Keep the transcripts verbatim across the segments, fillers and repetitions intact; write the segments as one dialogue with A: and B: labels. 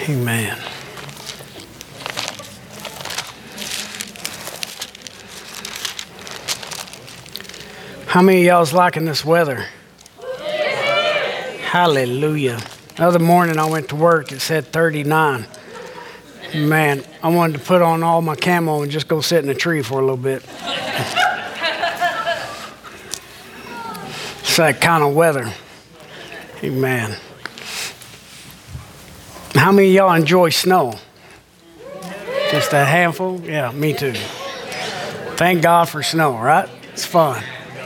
A: Amen. How many of y'all's liking this weather? Hallelujah. The other morning I went to work, it said thirty-nine. Man, I wanted to put on all my camo and just go sit in a tree for a little bit. It's that kind of weather. Amen. How many of y'all enjoy snow? Just a handful? Yeah, me too. Thank God for snow, right? It's fun.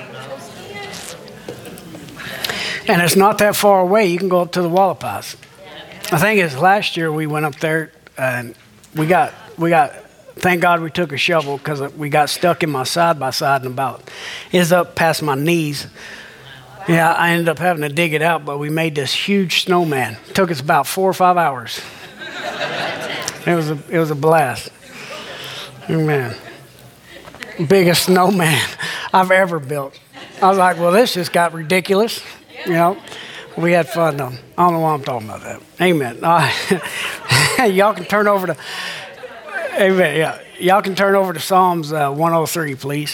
A: And it's not that far away. You can go up to the Wallapas. I think it's last year we went up there and we got, we got, thank God we took a shovel because we got stuck in my side by side and about, it's up past my knees. Yeah, I ended up having to dig it out, but we made this huge snowman. It took us about four or five hours. It was a, it was a blast. Amen. Biggest snowman I've ever built. I was like, well, this just got ridiculous. You know, we had fun though. I don't know why I'm talking about that. Amen. Uh, y'all can turn over to, amen, yeah. Y'all can turn over to Psalms uh, one oh three, please.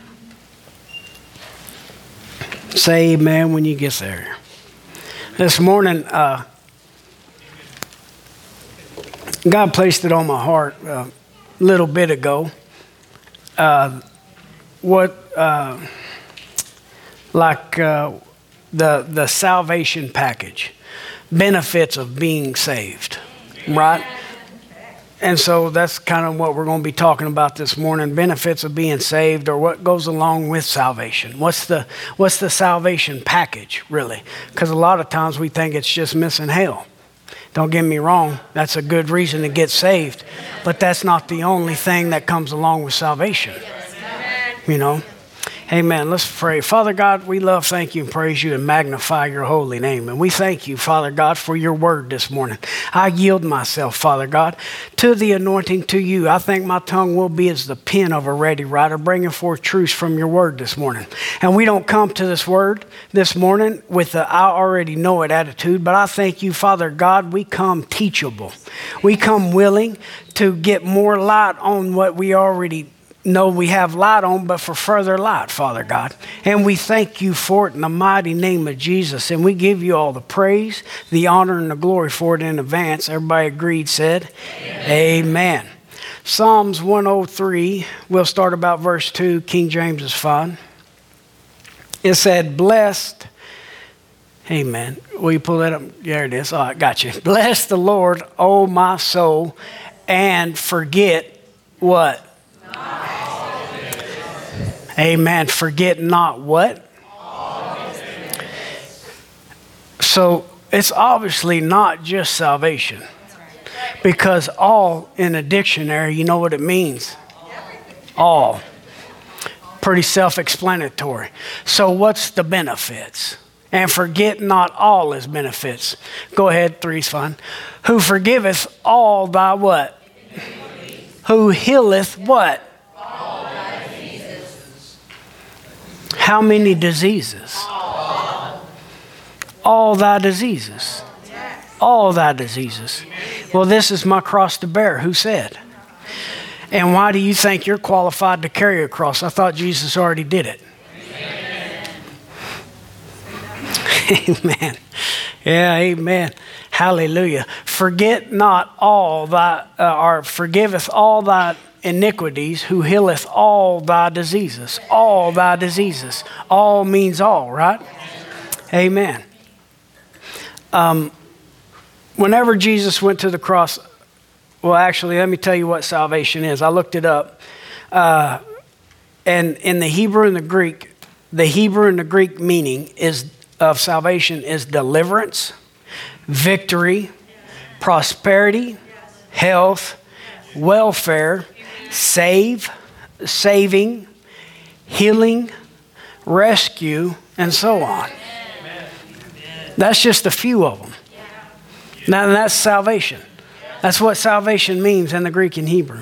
A: Say amen when you get there. This morning, uh, God placed it on my heart a little bit ago. Uh, what, uh, like uh, the the salvation package, benefits of being saved, right? And so that's kind of what we're going to be talking about this morning, benefits of being saved, or what goes along with salvation. What's the what's the salvation package, really? Because a lot of times we think it's just missing hell. Don't get me wrong, that's a good reason to get saved, but that's not the only thing that comes along with salvation. You know? Amen. Let's pray. Father God, we love, thank you, and praise you and magnify your holy name. And we thank you, Father God, for your word this morning. I yield myself, Father God, to the anointing to you. I think my tongue will be as the pen of a ready writer, bringing forth truths from your word this morning. And we don't come to this word this morning with the I already know it attitude, but I thank you, Father God, we come teachable. We come willing to get more light on what we already know we have light on, but for further light, Father God. And we thank you for it in the mighty name of Jesus. And we give you all the praise, the honor, and the glory for it in advance. Everybody agreed, said, Amen. Amen. Psalms one oh three, we'll start about verse two. King James is fine. It said, blessed, amen. Will you pull that up? There it is. All right, got you. Bless the Lord, O my soul, and forget what? Amen. Forget not what? So it's obviously not just salvation, because all in a dictionary, you know what it means? All. Pretty self-explanatory. So what's the benefits? And forget not all his benefits. Go ahead, three's fine. Who forgiveth all thy what? Who healeth what? How many diseases? All. All thy diseases. All thy diseases. Well, this is my cross to bear. Who said? And why do you think you're qualified to carry a cross? I thought Jesus already did it. Amen. Amen. Yeah, amen. Hallelujah. Forget not all thy, uh, or forgiveth all thy iniquities, who healeth all thy diseases. All thy diseases. All means all, right? Amen. Um, whenever Jesus went to the cross, well, actually, let me tell you what salvation is. I looked it up. Uh, and in the Hebrew and the Greek, the Hebrew and the Greek meaning is of salvation is deliverance, victory, prosperity, health, welfare, save, saving, healing, rescue, and so on. That's just a few of them. Now that's salvation. That's what salvation means in the Greek and Hebrew.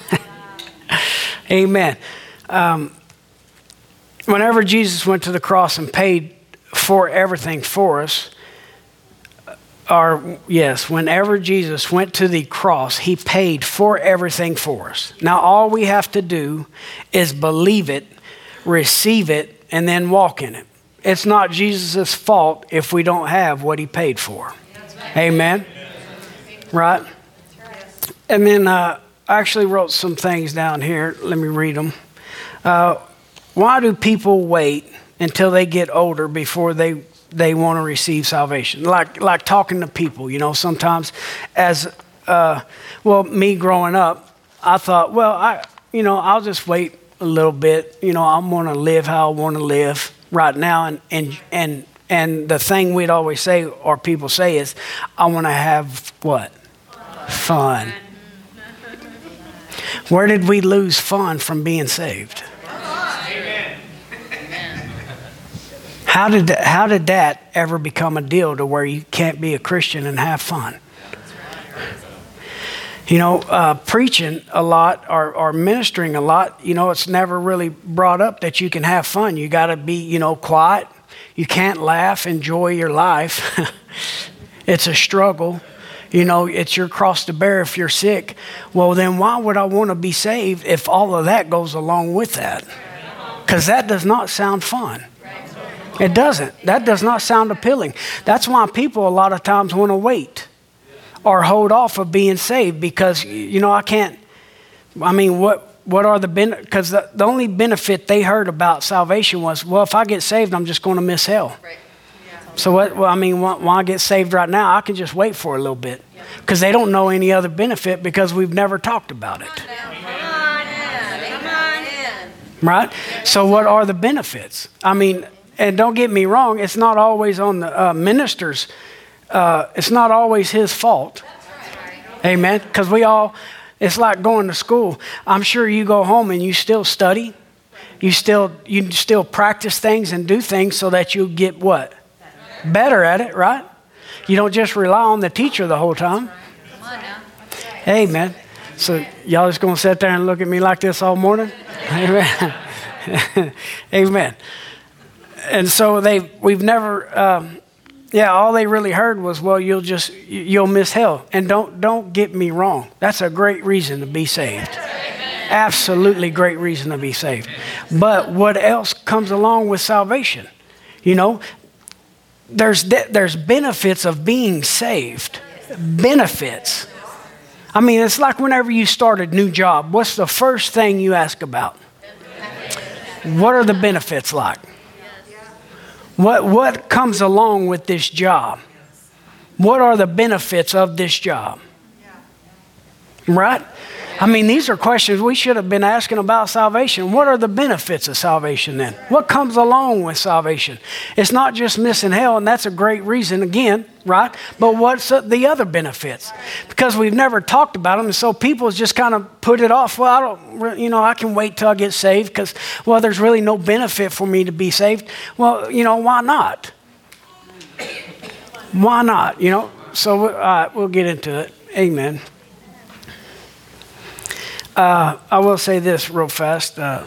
A: Amen. Um, whenever Jesus went to the cross and paid for everything for us, or yes, whenever Jesus went to the cross, he paid for everything for us. Now, all we have to do is believe it, receive it, and then walk in it. It's not Jesus' fault if we don't have what he paid for. Right. Amen? Right? And then uh, I actually wrote some things down here. Let me read them. Uh, why do people wait until they get older before they they want to receive salvation? Like like talking to people, you know, sometimes as, uh, well, me growing up, I thought, well, I, you know, I'll just wait a little bit. You know, I'm going to live how I want to live right now. And, and, and, and the thing we'd always say, or people say, is, I want to have what? Fun. Where did we lose fun from being saved? How did that, how did that ever become a deal to where you can't be a Christian and have fun? You know, uh, preaching a lot or, or ministering a lot, you know, it's never really brought up that you can have fun. You got to be, you know, quiet. You can't laugh, enjoy your life. It's a struggle. You know, it's your cross to bear if you're sick. Well, then why would I want to be saved if all of that goes along with that? Because that does not sound fun. It doesn't. That does not sound appealing. That's why people a lot of times want to wait or hold off of being saved because, you know, I can't, I mean, what what are the benefits? Because the, the only benefit they heard about salvation was, well, if I get saved, I'm just going to miss hell. Right. Yeah. So what, well, I mean, why, why I get saved right now, I can just wait for a little bit because they don't know any other benefit because we've never talked about it. Come on in. Come on in. Right? So what are the benefits? I mean, and don't get me wrong, it's not always on the uh, ministers. Uh, it's not always his fault. Right. Amen. Because we all, it's like going to school. I'm sure you go home and you still study. You still you still practice things and do things so that you get what? Better at it, right? You don't just rely on the teacher the whole time. Come on now. Amen. So y'all just going to sit there and look at me like this all morning? Amen. Amen. And so they, we've never, um, yeah, all they really heard was, well, you'll just, you'll miss hell. And don't, don't get me wrong. That's a great reason to be saved. Absolutely great reason to be saved. But what else comes along with salvation? You know, there's, there's benefits of being saved. Benefits. I mean, it's like whenever you start a new job, what's the first thing you ask about? What are the benefits like? What what comes along with this job? What are the benefits of this job? Right? I mean, these are questions we should have been asking about salvation. What are the benefits of salvation then? What comes along with salvation? It's not just missing hell, and that's a great reason again, right? But what's the other benefits? Because we've never talked about them, and so people just kind of put it off. Well, I don't, you know, I can wait till I get saved because, well, there's really no benefit for me to be saved. Well, you know, why not? Why not? You know, so uh, we'll get into it. Amen. Uh, I will say this real fast. Uh,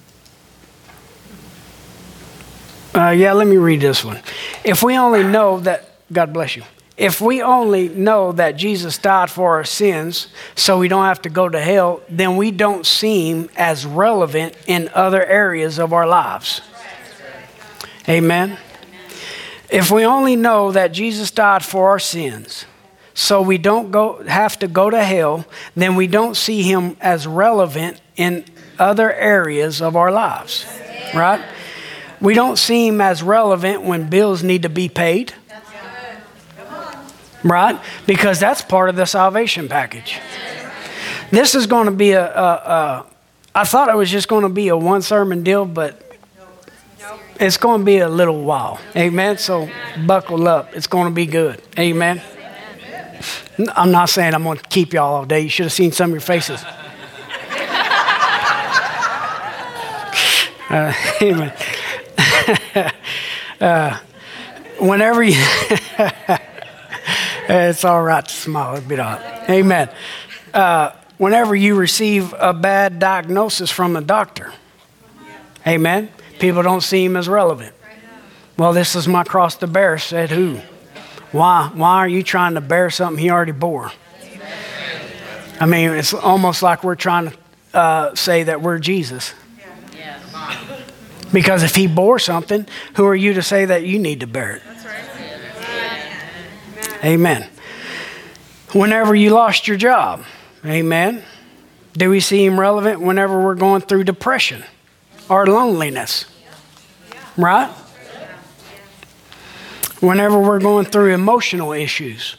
A: uh, yeah, let me read this one. If we only know that, God bless you. If we only know that Jesus died for our sins so we don't have to go to hell, then we don't seem as relevant in other areas of our lives. Amen. If we only know that Jesus died for our sins so we don't go have to go to hell, then we don't see him as relevant in other areas of our lives, right? We don't see him as relevant when bills need to be paid, right? Because that's part of the salvation package. This is going to be a, a, a I thought it was just going to be a one sermon deal, but it's going to be a little while. Amen. So buckle up. It's going to be good. Amen. I'm not saying I'm going to keep y'all all day. You should have seen some of your faces. Uh, amen. uh, whenever you, it's all right to smile a bit odd. Amen. Uh, whenever you receive a bad diagnosis from a doctor, amen, people don't see him as relevant. Well, this is my cross to bear, said who? Why, why are you trying to bear something he already bore? I mean, it's almost like we're trying to uh, say that we're Jesus. Because if he bore something, who are you to say that you need to bear it? Amen. Whenever you lost your job, amen. Do we see him relevant whenever we're going through depression or loneliness? Right? Whenever we're going through emotional issues.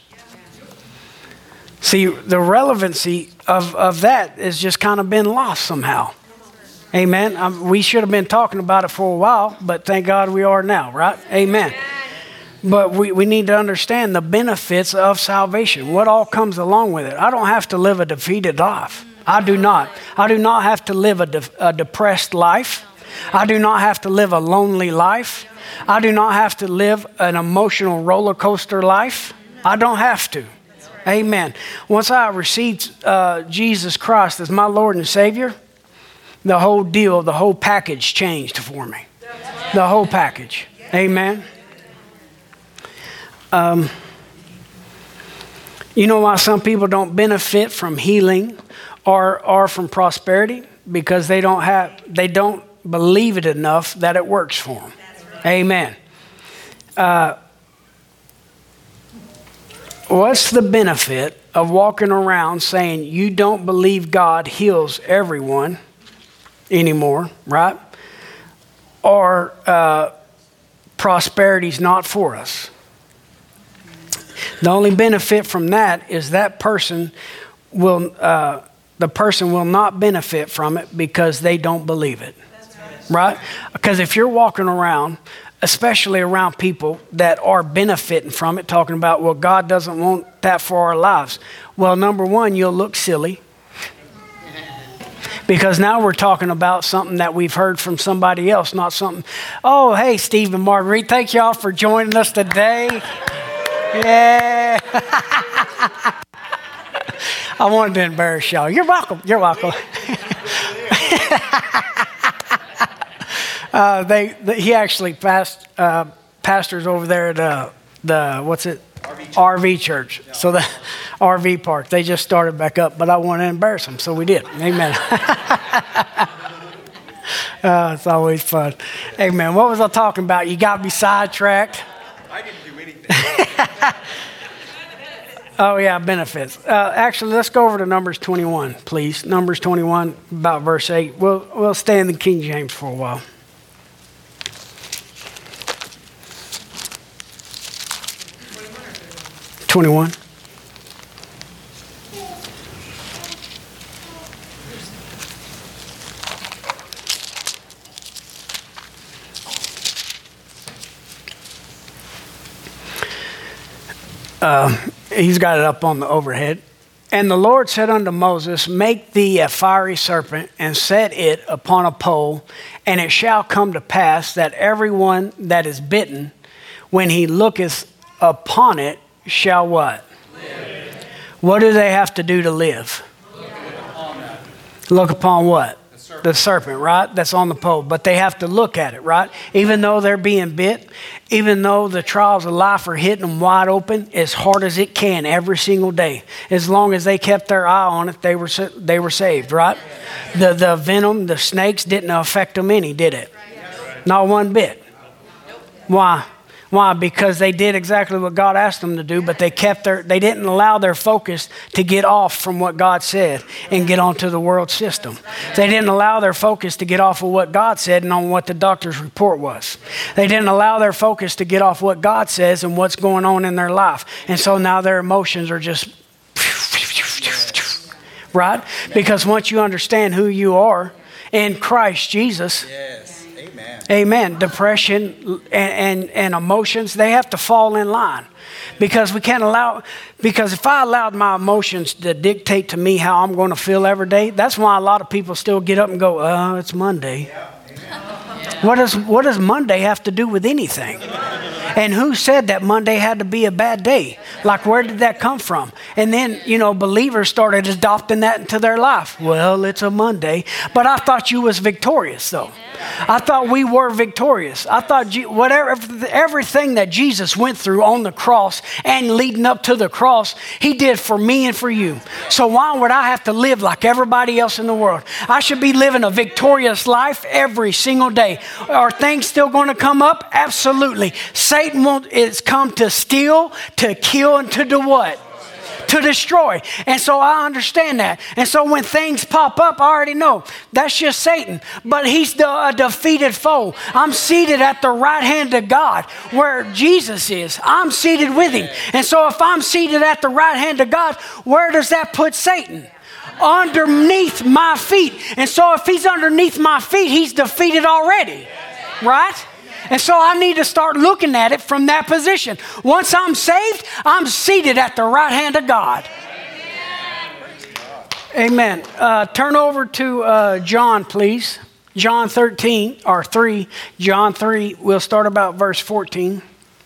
A: See, the relevancy of, of that has just kind of been lost somehow. Amen. Um, we should have been talking about it for a while, but thank God we are now, right? Amen. But we, we need to understand the benefits of salvation, what all comes along with it. I don't have to live a defeated life. I do not. I do not have to live a, de- a depressed life. I do not have to live a lonely life. I do not have to live an emotional roller coaster life. I don't have to. Amen. Once I received uh, Jesus Christ as my Lord and Savior, the whole deal, the whole package changed for me. The whole package. Amen. Um, you know why some people don't benefit from healing or, or from prosperity? Because they don't have, they don't believe it enough that it works for them. Amen. Uh, what's the benefit of walking around saying you don't believe God heals everyone anymore, right? Or uh, prosperity's not for us? The only benefit from that is that person will, uh, the person will not benefit from it because they don't believe it, right? Because if you're walking around, especially around people that are benefiting from it, talking about, well, God doesn't want that for our lives. Well, number one, you'll look silly. Because now we're talking about something that we've heard from somebody else, not something, oh, hey, Steve and Marguerite, thank y'all for joining us today. Yeah. I wanted to embarrass y'all. You're welcome. You're welcome. uh, they, they, he actually passed, uh, pastors over there at uh, the, what's it? R V Church. R V Church. Yeah. So the R V park, they just started back up, but I wanted to embarrass them, so we did. Amen. uh, it's always fun. Amen. What was I talking about? You got me sidetracked.
B: I didn't do anything.
A: Oh, yeah, benefits. Uh, actually, let's go over to Numbers twenty-one, please. Numbers twenty-one, about verse eight. We'll, we'll stay in the King James for a while. twenty-one. Uh, he's got it up on the overhead. And the Lord said unto Moses, make thee a fiery serpent and set it upon a pole, and it shall come to pass that everyone that is bitten, when he looketh upon it, shall what? Live. What do they have to do to live? Look upon, look upon what? The serpent. The serpent, right? That's on the pole. But they have to look at it, right? Even though they're being bit, even though the trials of life are hitting them wide open as hard as it can every single day. As long as they kept their eye on it, they were they were saved, right? The the venom, the snakes didn't affect them any, did it? Not one bit. Why? Why? Because they did exactly what God asked them to do, but they kept their, they didn't allow their focus to get off from what God said and get onto the world system. They didn't allow their focus to get off of what God said and on what the doctor's report was. They didn't allow their focus to get off what God says and what's going on in their life. And so now their emotions are just, right? Because once you understand who you are in Christ Jesus, amen. Depression and, and, and emotions, they have to fall in line. Because we can't allow, because if I allowed my emotions to dictate to me how I'm going to feel every day, that's why a lot of people still get up and go, oh, it's Monday. What does, what does Monday have to do with anything? And who said that Monday had to be a bad day? Like, where did that come from? And then, you know, believers started adopting that into their life. Well, it's a Monday. But I thought you was victorious, though. I thought we were victorious. I thought whatever, everything that Jesus went through on the cross and leading up to the cross, he did for me and for you. So why would I have to live like everybody else in the world? I should be living a victorious life every single day. Are things still going to come up? Absolutely. Satan won't, it's come to steal, to kill, and to do what? To destroy. And so I understand that. And so when things pop up, I already know that's just Satan. But he's the a defeated foe. I'm seated at the right hand of God where Jesus is. I'm seated with him. And so if I'm seated at the right hand of God, where does that put Satan? Underneath my feet. And so if he's underneath my feet, he's defeated already. Right? And so I need to start looking at it from that position. Once I'm saved, I'm seated at the right hand of God. Amen. Uh, turn over to uh, John, please. John thirteen, or three. John three, we'll start about verse fourteen.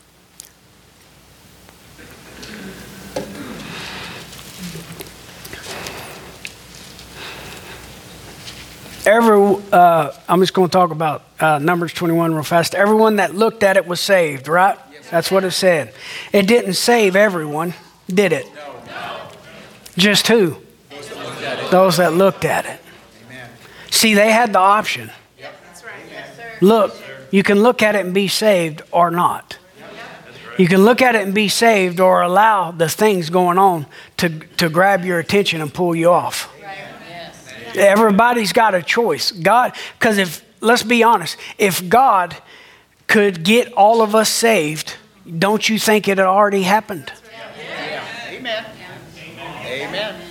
A: Every, uh, I'm just going to talk about uh, Numbers twenty-one real fast. Everyone that looked at it was saved, right? Yes, that's what it said. It didn't save everyone, did it? No. no. Just who? Those that looked at it. Those that looked at it. Amen. See, they had the option. Yep. That's right. Yes, sir. Look, yes, sir. You can look at it and be saved or not. Yep. You can look at it and be saved or allow the things going on to, to grab your attention and pull you off. Everybody's got a choice. God, because if, let's be honest, if God could get all of us saved, don't you think it had already happened?
B: Yeah. Amen. Amen.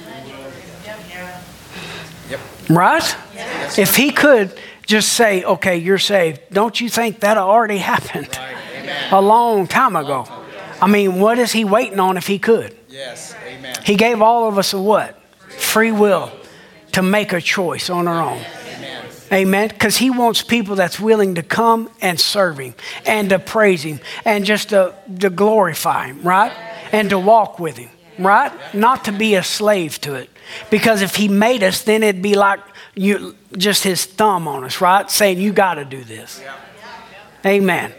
A: Yep. Right? Yes. If he could just say, okay, you're saved, don't you think that already happened right. a long time ago? I mean, what is he waiting on if he could?
B: Yes. Amen.
A: He gave all of us a what? Free will. To make a choice on our own. Amen. Because he wants people that's willing to come and serve him and to praise him and just to, to glorify him, right? And to walk with him, right? Not to be a slave to it. Because if he made us, then it'd be like you, just his thumb on us, right? Saying, you got to do this. Amen.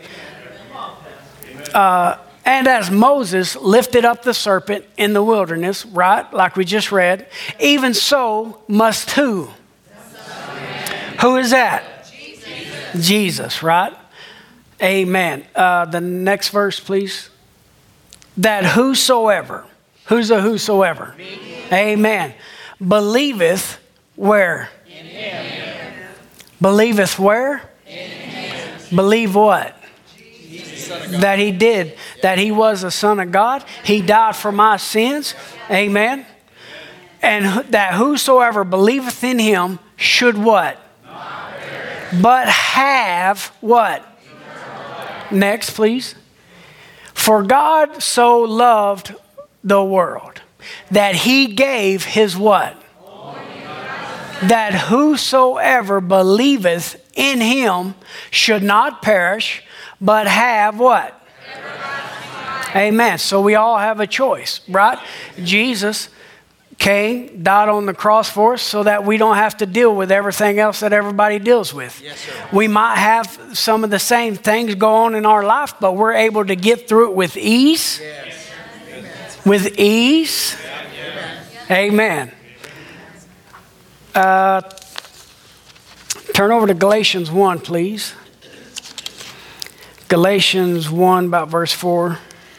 A: Uh, And as Moses lifted up the serpent in the wilderness, right, like we just read, even so must who? Who is that? Jesus, Jesus right? Amen. Uh, the next verse, please. That whosoever, who's a whosoever? Me. Amen. Believeth where? In him. Believeth where? In him. Believe what? That he did, that he was the Son of God. He died for my sins. Amen. And that whosoever believeth in him should what? But have what? Next, please. For God so loved the world that he gave his what? That whosoever believeth in him should not perish, but have what? Amen. So we all have a choice, right? Jesus came, died on the cross for us so that we don't have to deal with everything else that everybody deals with. Yes, sir. We might have some of the same things go on in our life, but we're able to get through it with ease. Yes. With ease. Yeah. Amen. Uh, turn over to Galatians one, please. Galatians one, about verse four.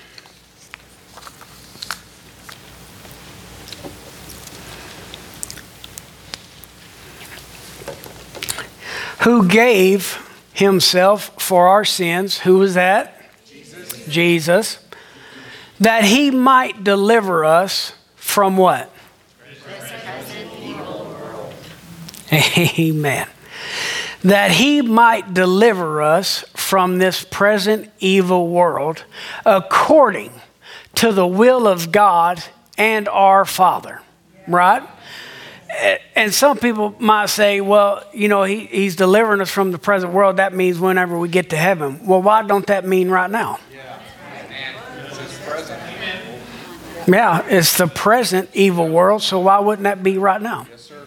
A: Who gave himself for our sins. Who was that? Jesus. Jesus. That he might deliver us from what? Amen. That he might deliver us from this present evil world according to the will of God and our Father. Right? And some people might say, well, you know, he, he's delivering us from the present world. That means whenever we get to heaven. Well, why don't that mean right now? Yeah. Yeah, it's the present evil world, so why wouldn't that be right now?
B: Yes, sir.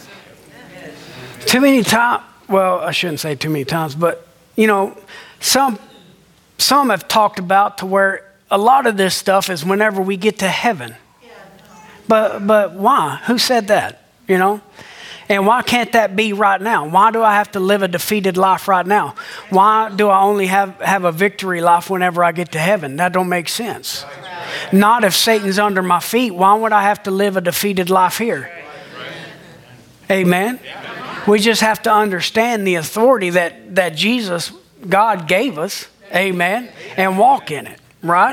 A: Too many times, well, I shouldn't say too many times, but, you know, some some have talked about to where a lot of this stuff is whenever we get to heaven. But but why? Who said that? You know? And why can't that be right now? Why do I have to live a defeated life right now? Why do I only have, have a victory life whenever I get to heaven? That don't make sense. Not if Satan's under my feet. Why would I have to live a defeated life here? Amen. We just have to understand the authority that, that Jesus, God gave us. Amen. And walk in it. Right?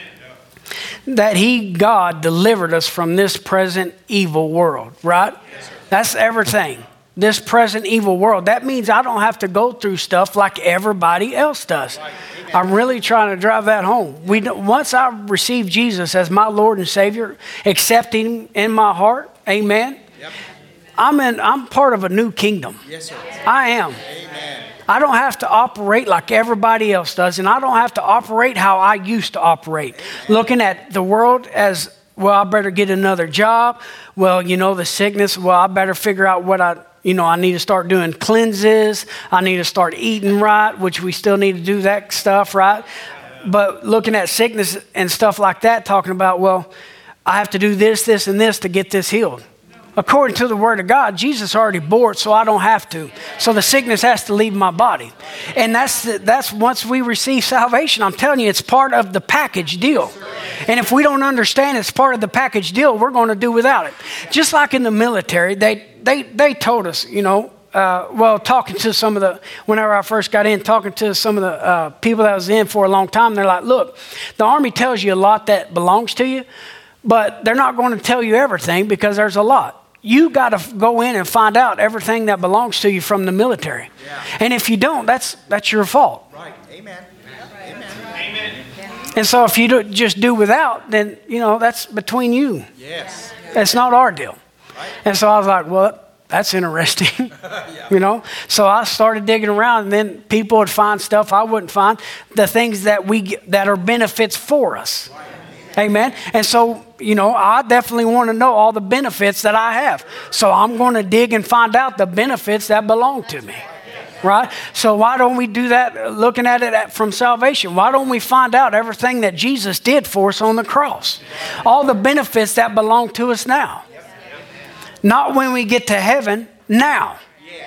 A: That he, God, delivered us from this present evil world. Right? That's everything. This present evil world. That means I don't have to go through stuff like everybody else does. I'm really trying to drive that home. We don't, once I receive Jesus as my Lord and Savior, accepting him in my heart, amen, yep. I'm in. I'm part of a new kingdom. Yes, sir. I am. Amen. I don't have to operate like everybody else does, and I don't have to operate how I used to operate. Amen. Looking at the world as, well, I better get another job. Well, you know, the sickness, well, I better figure out what I, you know, I need to start doing cleanses. I need to start eating right, which we still need to do that stuff, right? But looking at sickness and stuff like that, talking about, well, I have to do this, this, and this to get this healed. According to the word of God, Jesus already bore it, so I don't have to. So the sickness has to leave my body. And that's the, that's once we receive salvation, I'm telling you, it's part of the package deal. And if we don't understand it's part of the package deal, we're going to do without it. Just like in the military, they they they told us, you know, uh, well, talking to some of the, whenever I first got in, talking to some of the uh, people that was in for a long time, they're like, look, the Army tells you a lot that belongs to you, but they're not going to tell you everything because there's a lot. You got to go in and find out everything that belongs to you from the military. Yeah. And if you don't, that's that's your fault.
B: Right. Amen. Amen. Amen.
A: And so if you do, just do without, then, you know, that's between you.
B: Yes.
A: That's not our deal.
B: Right.
A: And so I was like, well, that's interesting. Yeah. You know? So I started digging around, and then people would find stuff I wouldn't find, the things that we get, that are benefits for us. Right. Amen. And so, you know, I definitely want to know all the benefits that I have. So I'm going to dig and find out the benefits that belong to me. Right? So why don't we do that looking at it at, from salvation? Why don't we find out everything that Jesus did for us on the cross? All the benefits that belong to us now. Not when we get to heaven, now.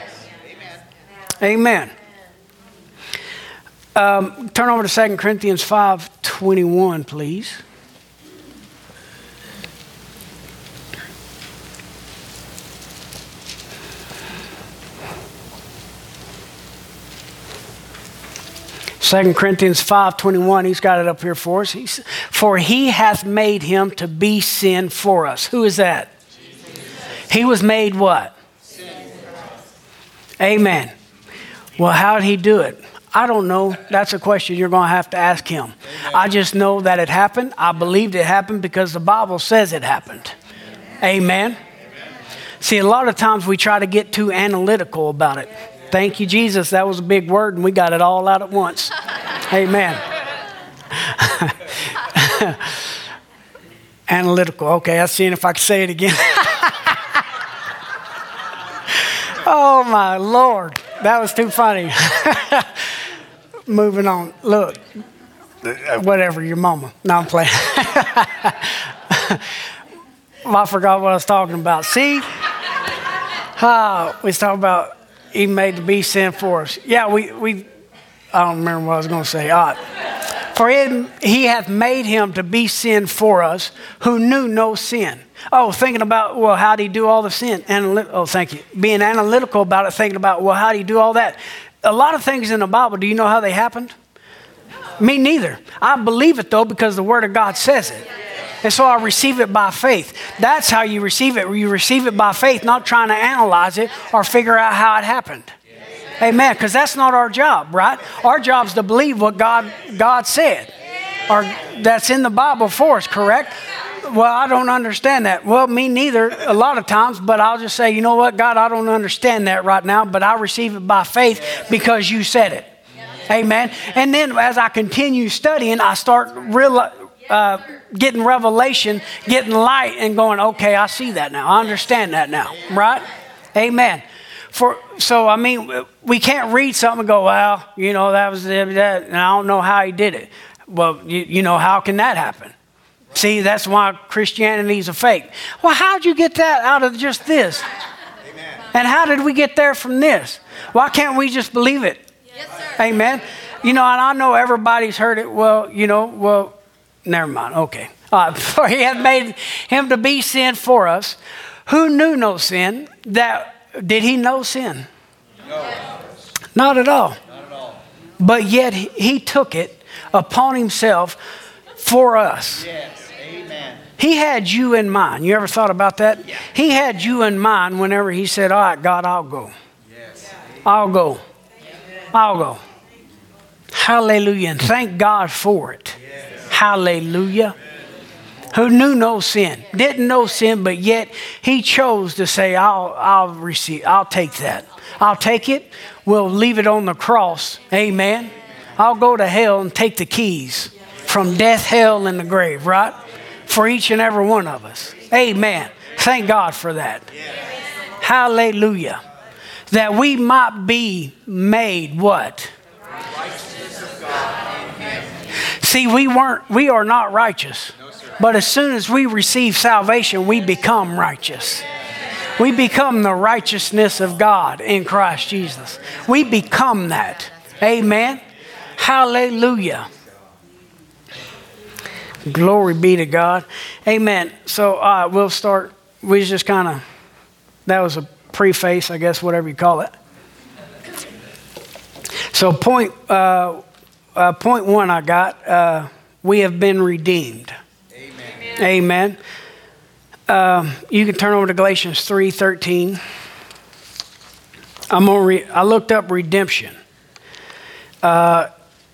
A: Amen. Um, turn over to Second Corinthians five twenty-one, please. Second Corinthians five twenty-one, he's got it up here for us. He's, for he hath made him to be sin for us. Who is that? Jesus. He was made what? Sin. Amen. Well, how did he do it? I don't know. That's a question you're going to have to ask him. Amen. I just know that it happened. I believed it happened because the Bible says it happened. Amen. Amen. See, a lot of times we try to get too analytical about it. Thank you, Jesus. That was a big word, and we got it all out at once. Amen. Analytical. Okay, I was seeing if I could say it again. Oh, my Lord. That was too funny. Moving on. Look, whatever, your mama. No, I'm playing. Well, I forgot what I was talking about. See? Uh, we was talking about he made to be sin for us. Yeah, we, we I don't remember what I was going to say. All right. For him, he hath made him to be sin for us who knew no sin. Oh, thinking about, well, how did he do all the sin? Analy- oh, thank you. Being analytical about it, thinking about, well, how did he do all that? A lot of things in the Bible, do you know how they happened? Me neither. I believe it, though, because the Word of God says it. And so I receive it by faith. That's how you receive it. You receive it by faith, not trying to analyze it or figure out how it happened. Amen. Because that's not our job, right? Our job is to believe what God God said, or that's in the Bible for us, correct? Well, I don't understand that. Well, me neither a lot of times, but I'll just say, you know what, God, I don't understand that right now, but I receive it by faith because you said it. Amen. And then as I continue studying, I start real, uh, getting revelation, getting light, and going, okay, I see that now. I understand that now, right? Amen. For so I mean, we can't read something and go, well, you know, that was that, and I don't know how he did it. Well, you, you know, how can that happen? See, that's why Christianity is a fake. Well, how'd you get that out of just this? Amen. And how did we get there from this? Why can't we just believe it? Yes, sir. Amen. You know, and I know everybody's heard it. Well, you know, well, never mind. Okay. Uh, for he hath made him to be sin for us, who knew no sin. That did he know sin? No. Not at all. Not at all. But yet he, he took it upon himself for us. Yes. Amen. He had you in mind. You ever thought about that? Yeah. He had you in mind whenever he said, all right, God, I'll go. Yes. I'll go. I'll go. Hallelujah. And thank God for it. Yes. Hallelujah. Who knew no sin, didn't know sin, but yet he chose to say, I'll, I'll receive, I'll take that. I'll take it. We'll leave it on the cross. Amen. I'll go to hell and take the keys from death, hell, and the grave, right? For each and every one of us. Amen. Thank God for that. Hallelujah. That we might be made what? See, we weren't, we are not righteous. But as soon as we receive salvation, we become righteous. We become the righteousness of God in Christ Jesus. We become that. Amen. Hallelujah. Glory be to God. Amen. So uh, we'll start. We just kind of, that was a preface, I guess, whatever you call it. So point, uh, uh, point one I got, uh, we have been redeemed. Amen. Uh, you can turn over to Galatians three thirteen. I'm gonna re- I looked up redemption. Uh,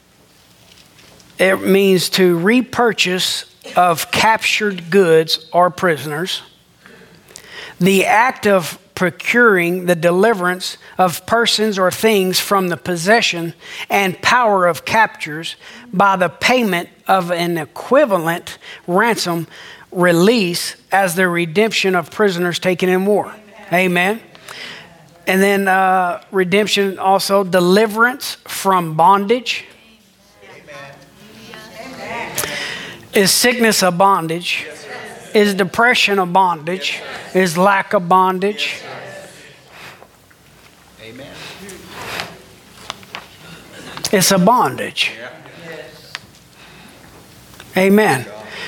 A: it means to repurchase of captured goods or prisoners. The act of procuring the deliverance of persons or things from the possession and power of captors by the payment of an equivalent ransom release as the redemption of prisoners taken in war. Amen. And then uh, redemption also deliverance from bondage. Amen. Is sickness a bondage? Is depression a bondage? Is lack of bondage? Amen. It's a bondage. Amen.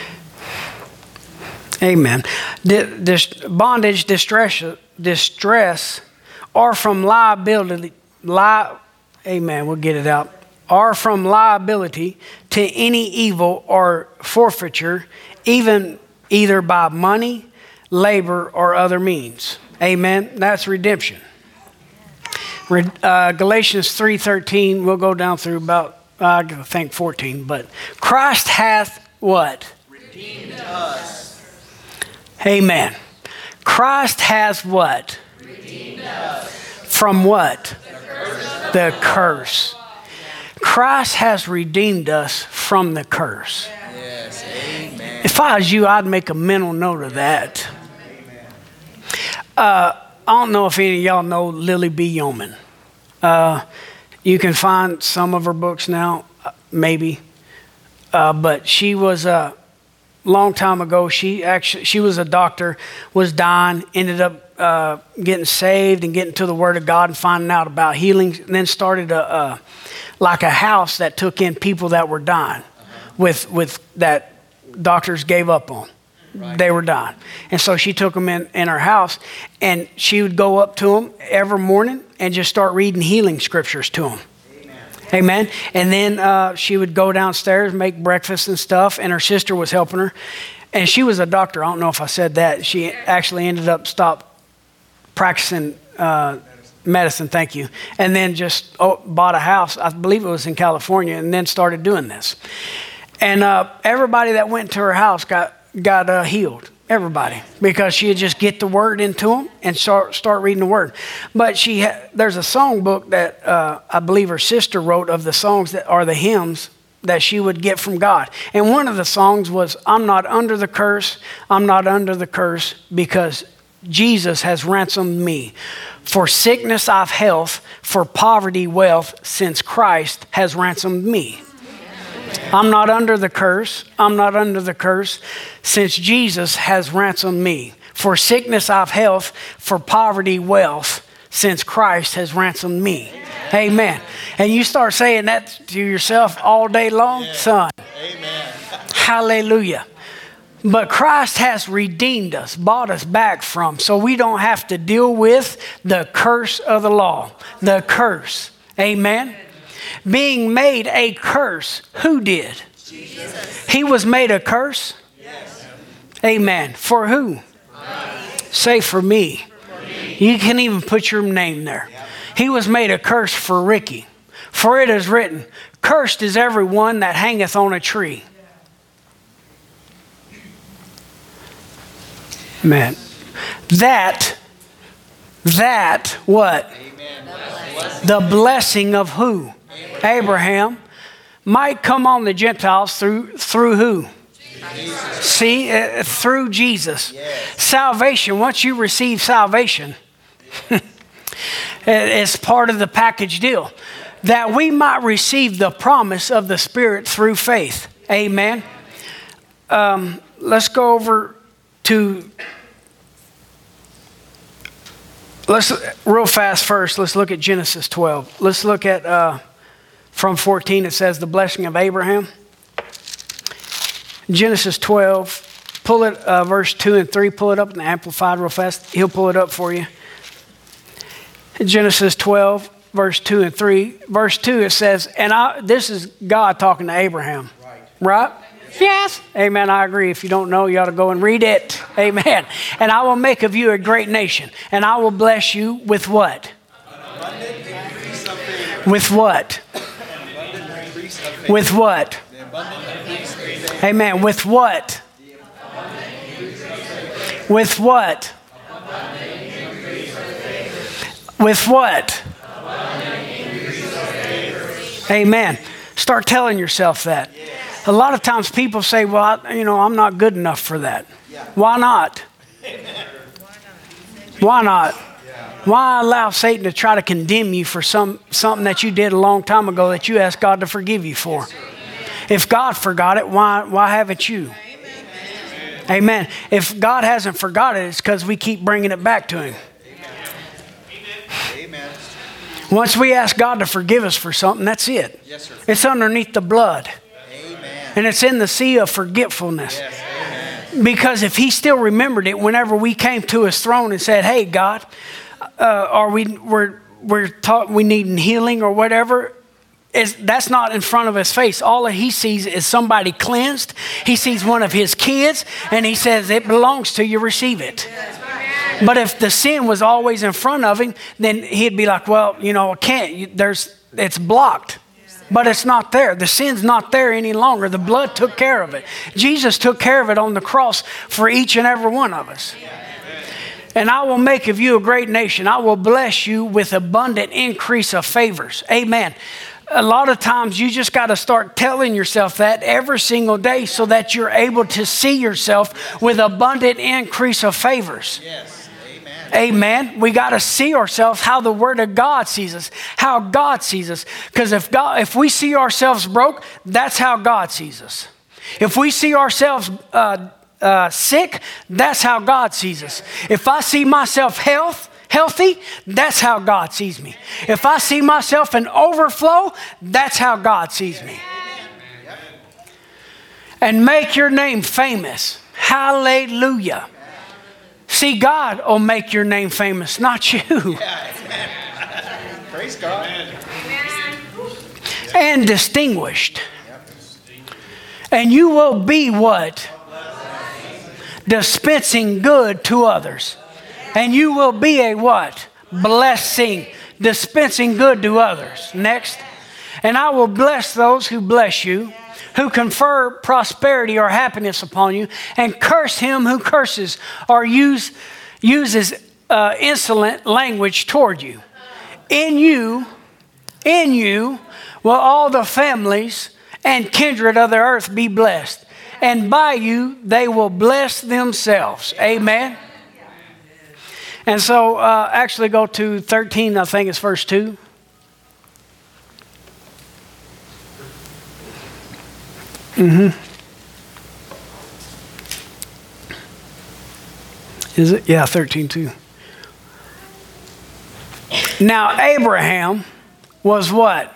A: Amen. Dis- bondage, distress, distress, or from liability, li- amen, we'll get it out, or from liability to any evil or forfeiture, even either by money, labor, or other means. Amen. That's redemption. Re- uh, Galatians three thirteen, we'll go down through about, uh, I think fourteen, but Christ hath what? Redeemed us. Amen. Christ has what? Redeemed us. From what? The curse. The curse. Christ has redeemed us from the curse. Yes. Amen. If I was you, I'd make a mental note of that. Uh, I don't know if any of y'all know Lily B. Yeoman. Uh, you can find some of her books now, maybe. Uh, but she was a long time ago. She actually she was a doctor, was dying, ended up uh, getting saved and getting to the Word of God and finding out about healing. And then started a, a like a house that took in people that were dying, uh-huh. with with that doctors gave up on. Right. They were dying. And so she took them in, in her house, and she would go up to them every morning and just start reading healing scriptures to them. Amen. Amen. And then uh, she would go downstairs, make breakfast and stuff, and her sister was helping her. And she was a doctor. I don't know if I said that. She actually ended up stopped practicing uh, medicine, thank you, and then just oh, bought a house. I believe it was in California, and then started doing this. And uh, everybody that went to her house got got uh, healed, everybody, because she would just get the word into them and start, start reading the word. But she ha- there's a song book that uh, I believe her sister wrote of the songs that are the hymns that she would get from God. And one of the songs was, I'm not under the curse, I'm not under the curse because Jesus has ransomed me. For sickness I've health, for poverty wealth, since Christ has ransomed me. I'm not under the curse, I'm not under the curse, since Jesus has ransomed me. For sickness I've health, for poverty wealth, since Christ has ransomed me. Amen. And you start saying that to yourself all day long, yeah. Son.
B: Amen.
A: Hallelujah. But Christ has redeemed us, bought us back from, so we don't have to deal with the curse of the law. The curse. Amen. Being made a curse. Who did? Jesus. He was made a curse? Yes. Amen. For who? Us. Say for me. For me. You can even put your name there. Yep. He was made a curse for Ricky. For it is written, cursed is everyone that hangeth on a tree. Man, that, that, what?
B: Amen.
A: The blessing of who? Abraham. Abraham might come on the Gentiles through, through who? Jesus. See, uh, through Jesus. Yes. Salvation, once you receive salvation, it's part of the package deal. That we might receive the promise of the Spirit through faith. Amen. Um, let's go over to, let's real fast first, let's look at Genesis twelve. Let's look at, uh, from fourteen, it says the blessing of Abraham. Genesis twelve, pull it, uh, verse two and three, pull it up in the Amplified real fast. He'll pull it up for you. Genesis twelve, verse two and three. Verse two, it says, and I, this is God talking to Abraham. Right? Right? Yes. Amen. I agree. If you don't know, you ought to go and read it. Amen. And I will make of you a great nation. And I will bless you with what? With what? With what? Amen. With what? With what? With what? Amen. Start telling yourself that. A lot of times people say, well, I, you know, I'm not good enough for that. Why not? Why not? Why allow Satan to try to condemn you for some something that you did a long time ago that you asked God to forgive you for? If God forgot it, why, why haven't you? Amen. If God hasn't forgot it, it's because we keep bringing it back to Him.
B: Amen.
A: Once we ask God to forgive us for something, that's it.
B: Yes, sir.
A: It's underneath the blood.
B: Amen.
A: And it's in the sea of forgetfulness.
B: Yes, amen.
A: Because if He still remembered it whenever we came to His throne and said, hey, God, uh, are we, we're, we're taught we need healing or whatever, is that's not in front of His face. All that He sees is somebody cleansed. He sees one of His kids, and He says, it belongs to you, receive it. But if the sin was always in front of Him, then He'd be like, well, you know, I can't. There's, it's blocked. But it's not there. The sin's not there any longer. The blood took care of it. Jesus took care of it on the cross for each and every one of us. And I will make of you a great nation. I will bless you with abundant increase of favors. Amen. A lot of times you just got to start telling yourself that every single day so that you're able to see yourself with abundant increase of favors. Yes. Amen. We got to see ourselves how the Word of God sees us, how God sees us. Because if God, if we see ourselves broke, that's how God sees us. If we see ourselves uh, uh, sick, that's how God sees us. If I see myself health, healthy, that's how God sees me. If I see myself in overflow, that's how God sees me. And make your name famous. Hallelujah. See, God will make your name famous, not you.
B: Yeah, amen. Praise God.
C: Amen.
A: And distinguished. And you will be what? Dispensing good to others. And you will be a what? Blessing. Dispensing good to others. Next. And I will bless those who bless you, who confer prosperity or happiness upon you, and curse him who curses or use, uses uh, insolent language toward you. In you, in you will all the families and kindred of the earth be blessed. And by you, they will bless themselves. Amen. And so uh, actually go to thirteen, I think it's verse two. Mm-hmm. Is it? Yeah, thirteen two. Now Abraham was what?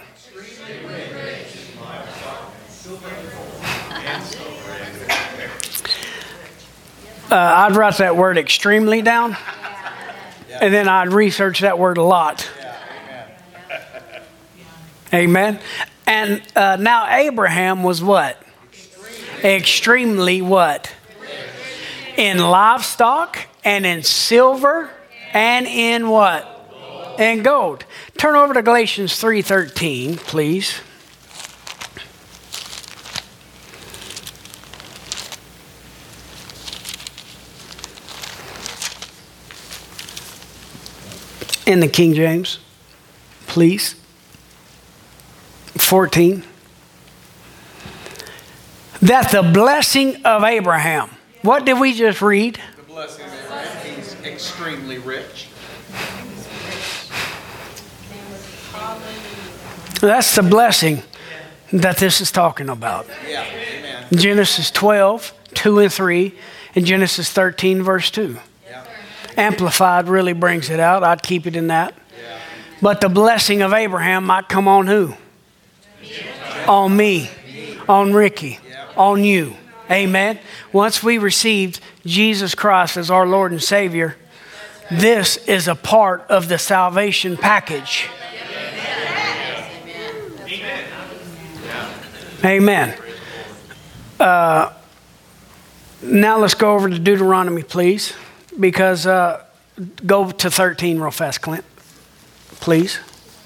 A: Uh, I'd write that word extremely down, and then I'd research that word a lot. Amen. And uh, now Abraham was what? Extremely, Extremely what? In livestock and in silver and in what? Gold. In gold. Turn over to Galatians three thirteen, please. In the King James, please. fourteen. That the blessing of Abraham. What did we just read?
B: The blessing of Abraham. He's extremely rich.
A: That's the blessing that this is talking about.
B: Yeah. Amen.
A: Genesis twelve, two and three, and Genesis thirteen, verse two.
B: Yeah.
A: Amplified really brings it out. I'd keep it in that.
B: Yeah.
A: But the blessing of Abraham might come on who? On me, on Ricky, on you. Amen. Once we received Jesus Christ as our Lord and Savior, this is a part of the salvation package. Amen. Uh, now let's go over to Deuteronomy, please, because uh, go to thirteen real fast, Clint, please.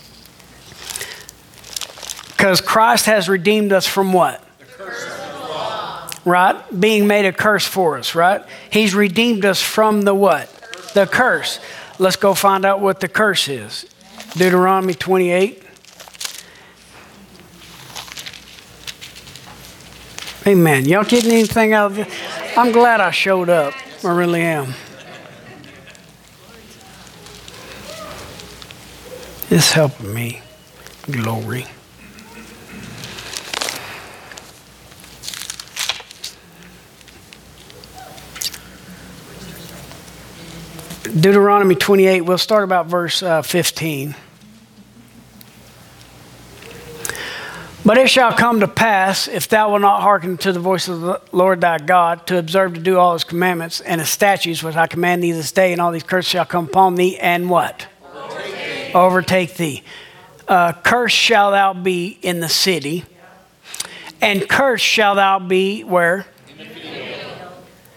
A: Because Christ has redeemed us from what?
B: The curse of the law.
A: Right? Being made a curse for us, right? He's redeemed us from the what? The curse. Let's go find out what the curse is. Deuteronomy twenty-eight. Amen. Y'all getting anything out of this? I'm glad I showed up. I really am. It's helping me. Glory. Deuteronomy twenty-eight, we'll start about verse uh, fifteen. But it shall come to pass, if thou wilt not hearken to the voice of the Lord thy God, to observe to do all his commandments and his statutes, which I command thee this day, and all these curses shall come upon thee, and what? Overtake thee. Overtake thee. Uh, cursed shall thou be in the city, and cursed shall thou be where? In the field.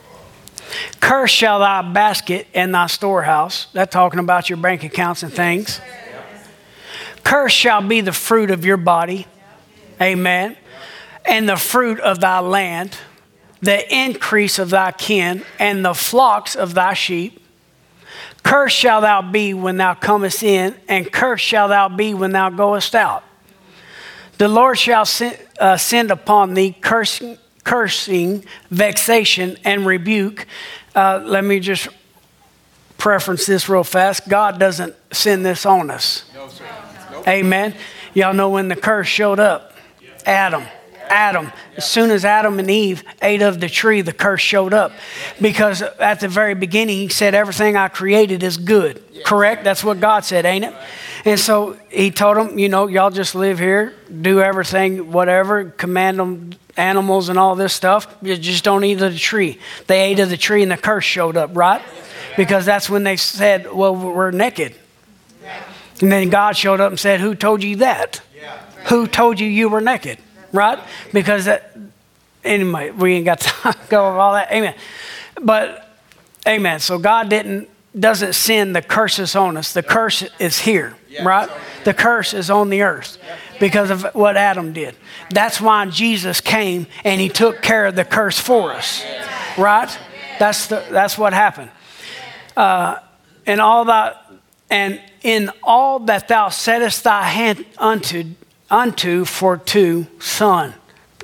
A: Cursed shall thy basket and thy storehouse. That's talking about your bank accounts and things. Cursed shall be the fruit of your body. Amen. And the fruit of thy land, the increase of thy kin, and the flocks of thy sheep. Cursed shall thou be when thou comest in, and cursed shall thou be when thou goest out. The Lord shall send, uh, send upon thee cursing, cursing, vexation, and rebuke. Uh, let me just preference this real fast. God doesn't send this on us.
B: No, sir. Nope.
A: Amen. Y'all know when the curse showed up. Adam, Adam. As soon as Adam and Eve ate of the tree, the curse showed up. Because at the very beginning, he said, everything I created is good. Correct? That's what God said, ain't it? And so he told them, you know, y'all just live here, do everything, whatever, command them animals and all this stuff. You just don't eat of the tree. They ate of the tree and the curse showed up, right? Because that's when they said, well, we're naked. And then God showed up and said, who told you that? Who told you you were naked, right? Because that, anyway, we ain't got time to go over all that. Amen. But, amen. So God didn't, doesn't send the curses on us. The curse is here, right? The curse is on the earth because of what Adam did. That's why Jesus came and he took care of the curse for us, right? That's the, that's what happened. Uh, and all that, and in all that thou settest thy hand unto, unto for to son.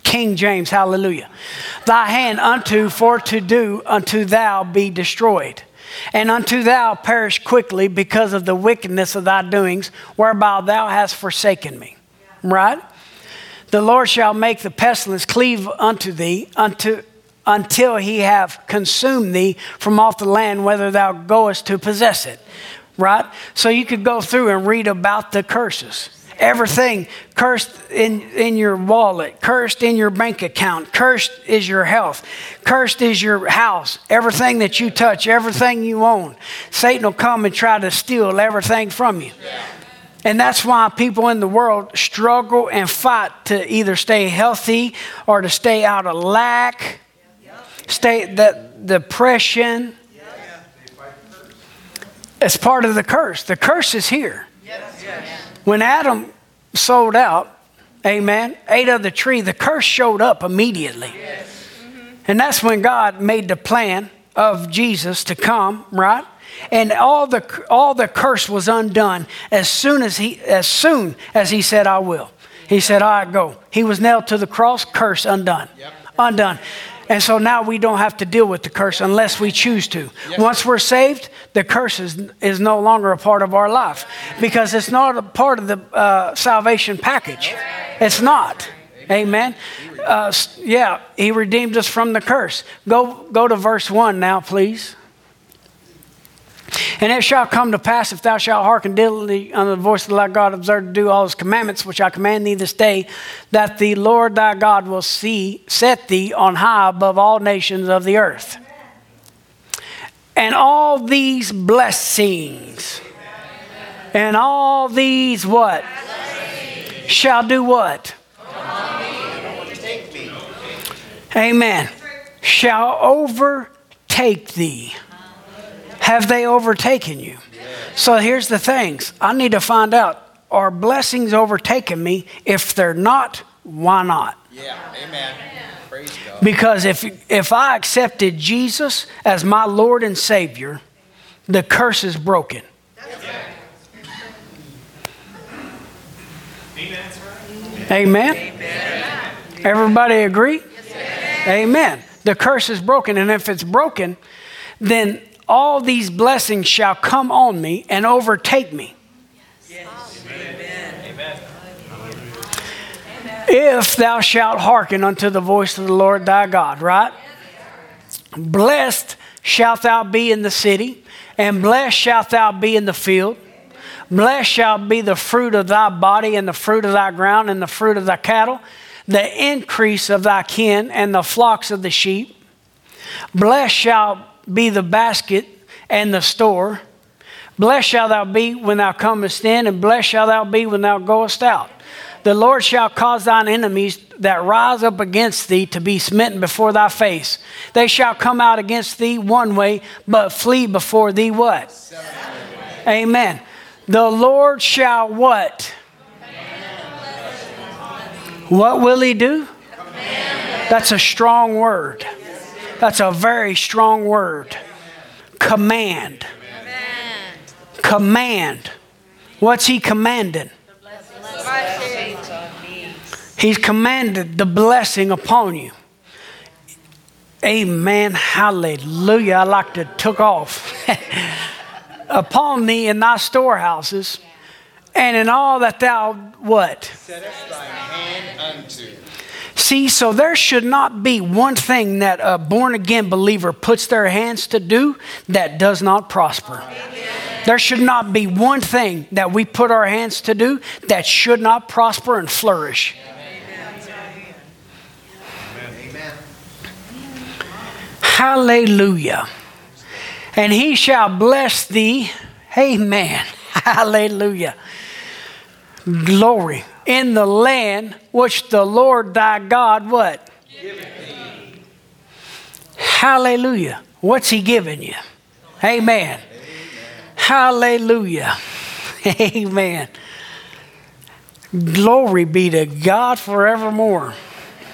A: King James, hallelujah. Thy hand unto for to do unto thou be destroyed, and unto thou perish quickly because of the wickedness of thy doings, whereby thou hast forsaken me. Right? The Lord shall make the pestilence cleave unto thee unto until he have consumed thee from off the land, whether thou goest to possess it. Right? So you could go through and read about the curses. Everything cursed in, in your wallet, cursed in your bank account, cursed is your health, cursed is your house, everything that you touch, everything you own. Satan will come and try to steal everything from you. Yeah. And that's why people in the world struggle and fight to either stay healthy or to stay out of lack, stay that depression. It's part of the curse. The curse is here. When Adam sold out, amen, ate of the tree, the curse showed up immediately. Yes. Mm-hmm. And that's when God made the plan of Jesus to come, right? And all the all the curse was undone as soon as he as soon as he said, I will. He said, all right, go. He was nailed to the cross, curse undone. Yep. Undone. And so now we don't have to deal with the curse unless we choose to. Yes. Once we're saved, the curse is, is no longer a part of our life because it's not a part of the uh, salvation package. It's not. Amen. Uh, yeah, he redeemed us from the curse. Go, go to verse one now, please. And it shall come to pass, if thou shalt hearken diligently unto the voice of thy God, observe to do all his commandments, which I command thee this day, that the Lord thy God will see, set thee on high above all nations of the earth. And all these blessings, and all these what? Shall do what? Amen. Shall overtake thee. Have they overtaken you? Yes. So here's the things. I need to find out, are blessings overtaking me? If they're not, why not?
B: Yeah, amen. Praise God.
A: Because if, if I accepted Jesus as my Lord and Savior, the curse is broken. Amen. Amen. Amen. Everybody agree? Yes. Amen. The curse is broken. And if it's broken, then all these blessings shall come on me and overtake me. Yes. Amen. If thou shalt hearken unto the voice of the Lord thy God, right? Blessed shalt thou be in the city, and blessed shalt thou be in the field. Blessed shall be the fruit of thy body, and the fruit of thy ground, and the fruit of thy cattle, the increase of thy kin, and the flocks of the sheep. Blessed shall be the basket and the store. Blessed shalt thou be when thou comest in, and blessed shalt thou be when thou goest out. The Lord shall cause thine enemies that rise up against thee to be smitten before thy face. They shall come out against thee one way, but flee before thee what? Amen. The Lord shall what? What will he do? That's a strong word. That's a very strong word. Command. Command. Command. What's he commanding? He's commanded the blessing upon you. Amen. Hallelujah. I like to took off. Upon thee in thy storehouses, and in all that thou what?
B: Settest thy hand unto.
A: See, so there should not be one thing that a born-again believer puts their hands to do that does not prosper. Amen. There should not be one thing that we put our hands to do that should not prosper and flourish. Amen. Amen. Hallelujah. And he shall bless thee. Amen. Hallelujah. Glory. In the land which the Lord thy God what? Giveth thee. Hallelujah. What's he giving you? Amen. Amen. Hallelujah. Amen. Glory be to God forevermore. Amen.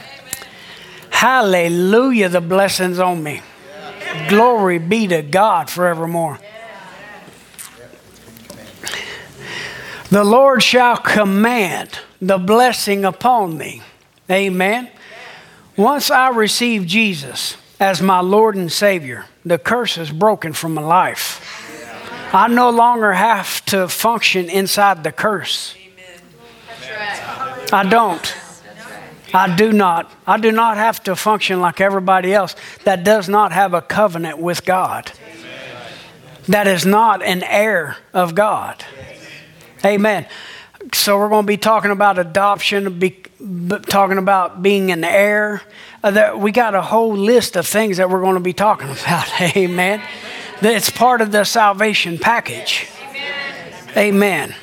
A: Hallelujah. The blessings on me. Yeah. Glory be to God forevermore. Yeah. The Lord shall command the blessing upon thee. Amen. Once I received Jesus as my Lord and Savior, the curse is broken from my life. I no longer have to function inside the curse. I don't. I do not. I do not have to function like everybody else that does not have a covenant with God. That is not an heir of God. Amen. So we're going to be talking about adoption, be, talking about being an heir. Uh, there, we got a whole list of things that we're going to be talking about. Amen. It's part of the salvation package. Amen.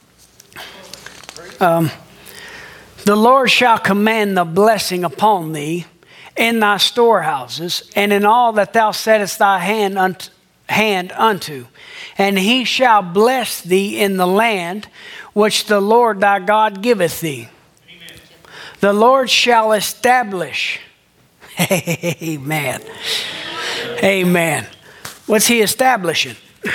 A: Um, the Lord shall command the blessing upon thee in thy storehouses and in all that thou settest thy hand unto, hand unto. And he shall bless thee in the land which the Lord thy God giveth thee. Amen. The Lord shall establish. Amen. Amen. What's he establishing?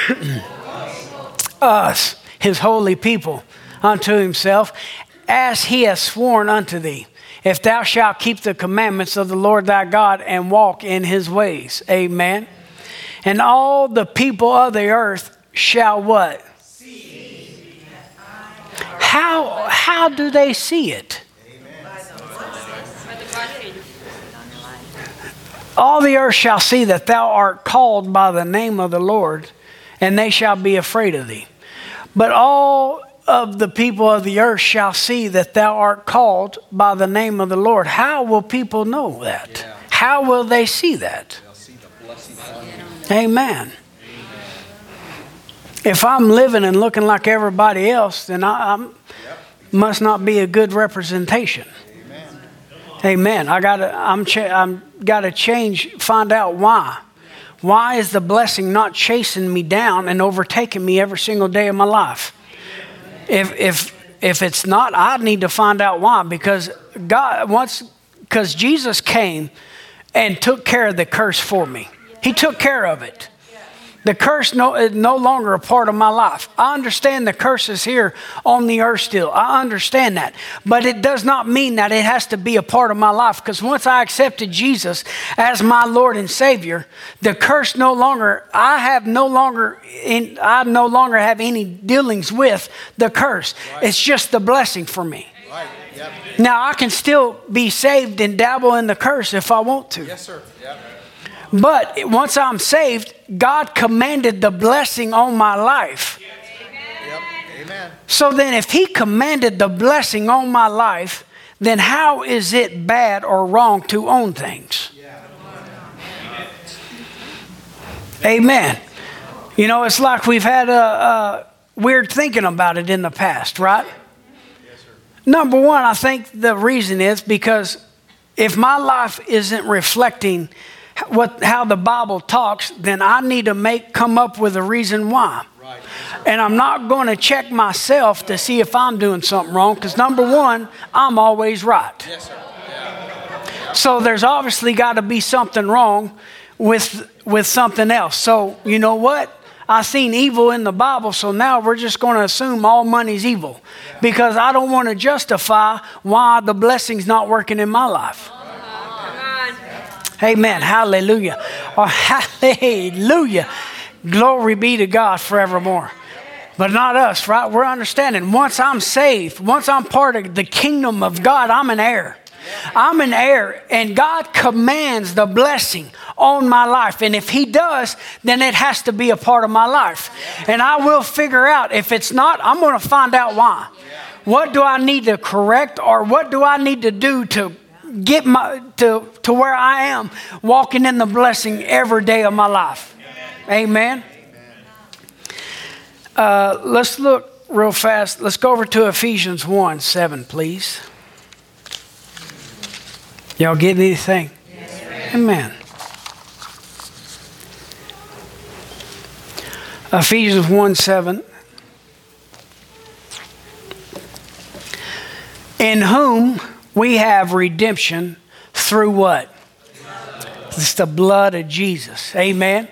A: Us, his holy people, unto himself, as he has sworn unto thee. If thou shalt keep the commandments of the Lord thy God and walk in his ways. Amen. And all the people of the earth shall what? See. How, how do they see it? All the earth shall see that thou art called by the name of the Lord, and they shall be afraid of thee. But all of the people of the earth shall see that thou art called by the name of the Lord. How will people know that? Yeah. How will they see that? They'll see the blessing on you. Amen. If I'm living and looking like everybody else, then I I'm, yep. must not be a good representation. Amen. Amen. I gotta I'm cha- I'm gotta change. Find out why. Why is the blessing not chasing me down and overtaking me every single day of my life? If if if it's not, I need to find out why. Because God once, because Jesus came and took care of the curse for me. He took care of it. The curse no, is no longer a part of my life. I understand the curse is here on the earth still. I understand that. But it does not mean that it has to be a part of my life. Because once I accepted Jesus as my Lord and Savior, the curse no longer, I have no longer, in, I no longer have any dealings with the curse. Right. It's just the blessing for me. Right. Yep. Now I can still be saved and dabble in the curse if I want to. Yes, sir. Yep. But once I'm saved, God commanded the blessing on my life. Yep. Amen. So then if he commanded the blessing on my life, then how is it bad or wrong to own things? Yeah. Amen. You know, it's like we've had a, a weird thinking about it in the past, right? Yes, sir. Number one, I think the reason is because if my life isn't reflecting what how the Bible talks, then I need to make come up with a reason why. Right. And I'm not going to check myself to see if I'm doing something wrong, because number one, I'm always right. Yes, sir. Yeah. So there's obviously got to be something wrong with with something else. So you know what? I seen evil in the Bible, so now we're just going to assume all money's evil, because I don't want to justify why the blessing's not working in my life. Amen. Hallelujah. Oh, hallelujah. Glory be to God forevermore. But not us, right? We're understanding once I'm saved, once I'm part of the kingdom of God, I'm an heir. I'm an heir, and God commands the blessing on my life. And if he does, then it has to be a part of my life. And I will figure out. If it's not, I'm going to find out why. What do I need to correct, or what do I need to do to get my to to where I am walking in the blessing every day of my life? Amen. Uh, let's look real fast. Let's go over to Ephesians one seven, please. Y'all get anything? Yes. Amen. Ephesians one seven. In whom we have redemption through what? It's the blood of Jesus. Amen.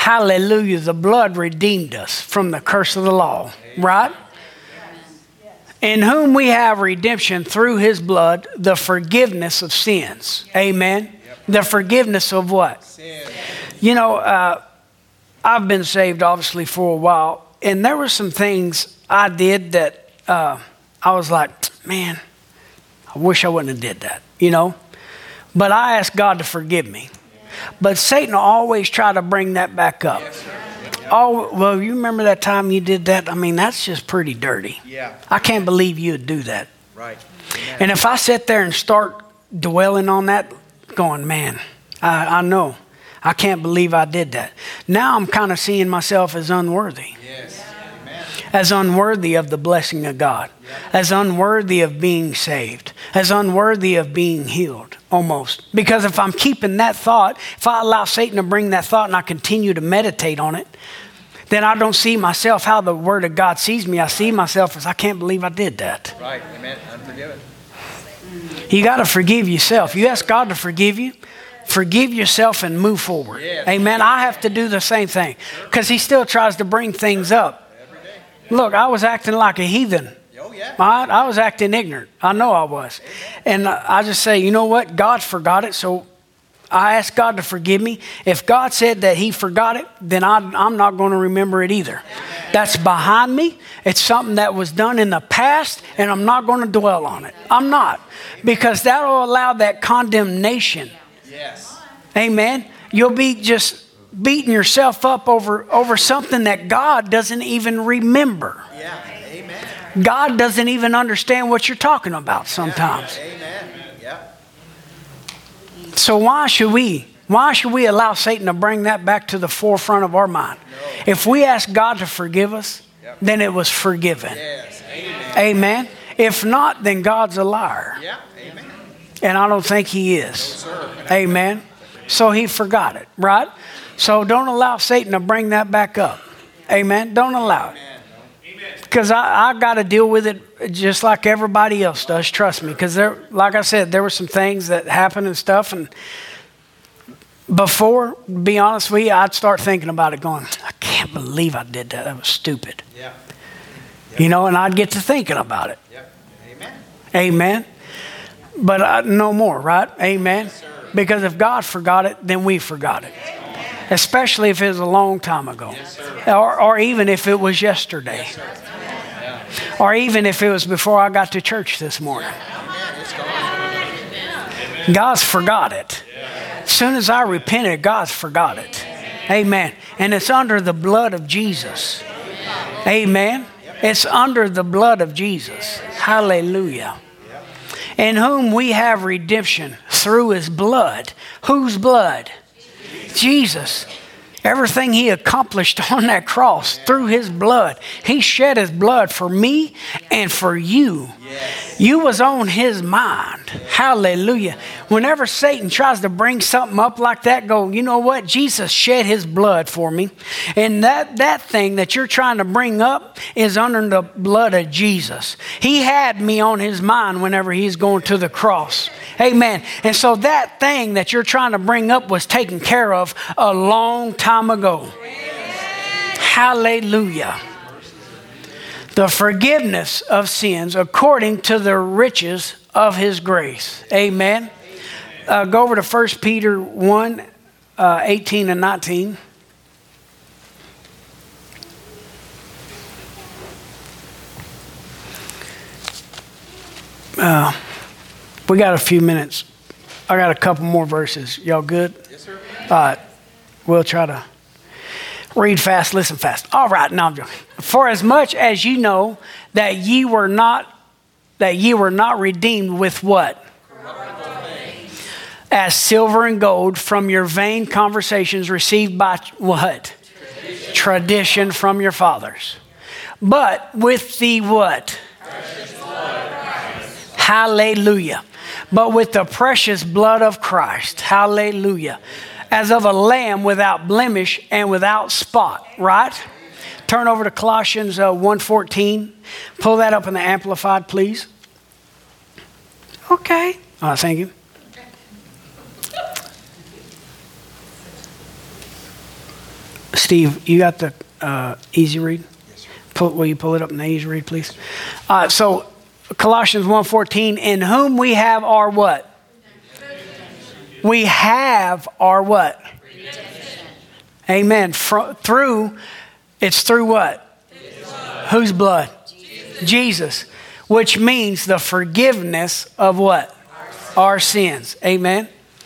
A: Hallelujah. The blood redeemed us from the curse of the law. Right? in whom we have redemption through his blood, the forgiveness of sins. Amen. Yep. The forgiveness of what? Sin. You know, uh, I've been saved obviously for a while, and there were some things I did that uh, I was like, man, I wish I wouldn't have did that, you know. But I asked God to forgive me. But Satan will always try to bring that back up. Yes, oh, well, you remember that time you did that? I mean, that's just pretty dirty. Yeah. I can't believe you would do that. Right. Amen. And if I sit there and start dwelling on that, going, man, I, I know. I can't believe I did that. Now I'm kind of seeing myself as unworthy. Yes. Amen. As unworthy of the blessing of God. Yeah. As unworthy of being saved. As unworthy of being healed. Almost. Because if I'm keeping that thought, if I allow Satan to bring that thought and I continue to meditate on it, then I don't see myself how the Word of God sees me. I see myself as, I can't believe I did that. Right. Amen. Unforgiven. You got to forgive yourself. You ask God to forgive you. Forgive yourself and move forward. Yes. Amen. I have to do the same thing. Because he still tries to bring things up. Look, I was acting like a heathen. Oh, yeah. I, I was acting ignorant. I know I was. And I just say, you know what? God forgot it. So I ask God to forgive me. If God said that he forgot it, then I, I'm not going to remember it either. That's behind me. It's something that was done in the past, and I'm not going to dwell on it. I'm not. Because that will allow that condemnation. Yes. Amen. You'll be just beating yourself up over, over something that God doesn't even remember. Yeah. Amen. God doesn't even understand what you're talking about sometimes. Amen. Yeah. So why should we? Why should we allow Satan to bring that back to the forefront of our mind? No. If we ask God to forgive us, yep. then it was forgiven. Yes. Amen. Amen. If not, then God's a liar. Yeah. Amen. And I don't think he is. No, amen. So he forgot it, right? So don't allow Satan to bring that back up. Amen. Don't allow it. Because I, I got to deal with it just like everybody else does. Trust me. Because there, like I said, there were some things that happened and stuff. And before, to be honest with you, I'd start thinking about it going, I can't believe I did that. That was stupid. Yeah. Yep. You know, and I'd get to thinking about it. Yep. Amen. Amen. But I, no more, right? Amen. Yes, because if God forgot it, then we forgot it. Especially if it was a long time ago. Yes, or, or even if it was yesterday. Yes, yeah. Or even if it was before I got to church this morning. God's forgot it. As soon as I repented, God's forgot it. Amen. And it's under the blood of Jesus. Amen. It's under the blood of Jesus. Hallelujah. In whom we have redemption through his blood. Whose blood? Jesus. Everything he accomplished on that cross through his blood. He shed his blood for me and for you. Yes. You was on his mind. Yes. Hallelujah. Whenever Satan tries to bring something up like that, go, you know what? Jesus shed his blood for me. And that, that thing that you're trying to bring up is under the blood of Jesus. He had me on his mind whenever he's going to the cross. Amen. And so that thing that you're trying to bring up was taken care of a long time ago. Hallelujah. The forgiveness of sins according to the riches of his grace. Amen. Uh, go over to First Peter one, uh, eighteen and nineteen. Uh, we got a few minutes. I got a couple more verses. Y'all good? Yes, sir. All right. We'll try to read fast, listen fast. All right, now I'm joking. For as much as you know that ye were not that ye were not redeemed with what? As silver and gold from your vain conversations received by what? Tradition, Tradition from your fathers. But with the what? Hallelujah. But with the precious blood of Christ. Hallelujah. As of a lamb without blemish and without spot. Right? Turn over to Colossians uh, one fourteen. Pull that up in the Amplified, please. Okay. Oh, thank you. Steve, you got the uh, easy read? Yes, sir. Pull, will you pull it up in the easy read, please? Uh, so Colossians one fourteen, in whom we have our what? We have our what? Amen. Fro- through, it's through what? Whose blood? Jesus. Jesus. Which means the forgiveness of what? Our, Our sins. Amen.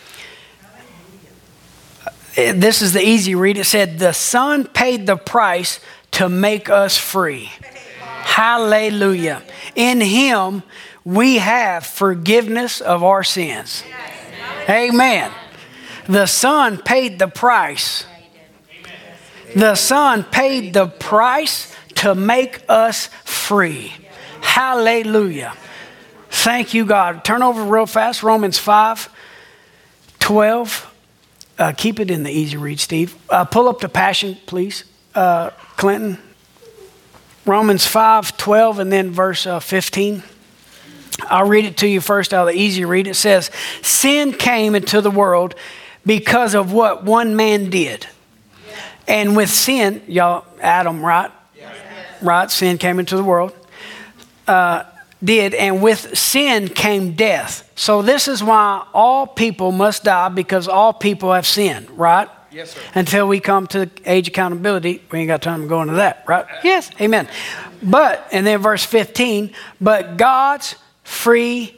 A: This is the easy read. It said, the Son paid the price to make us free. Hallelujah. In Him, we have forgiveness of our sins. Amen. The Son paid the price. The Son paid the price to make us free. Hallelujah. Thank you, God. Turn over real fast. Romans five twelve. Uh, keep it in the easy read, Steve. Uh, pull up the Passion, please, uh, Clinton. Romans five twelve and then verse uh, fifteen. I'll read it to you first out of the easy read. It says, sin came into the world because of what one man did. And with sin, y'all, Adam, right? Yes. Right, sin came into the world. Uh, did, and with sin came death. So this is why all people must die, because all people have sinned, right?
B: Yes, sir.
A: Until we come to age accountability, we ain't got time to go into that, right? Yes, amen. But, and then verse fifteen, but God's free,